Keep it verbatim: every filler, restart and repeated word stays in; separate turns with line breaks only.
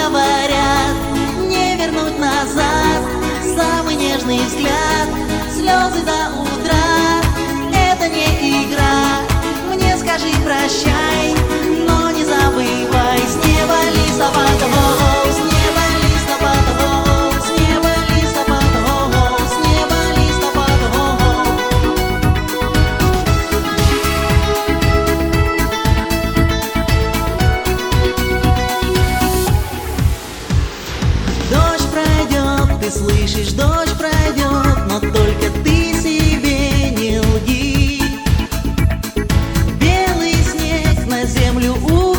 говорят, не вернуть назад самый нежный взгляд, слезы до утра. Это не игра, мне скажи прощай, но не забывай. С неба листопад, о, с неба листопад, о, с неба листопад, о, с неба листопад, о. Дождь пройдет, ты слышишь, дождь пройдет, но только ты себе не лги. Белый снег на землю у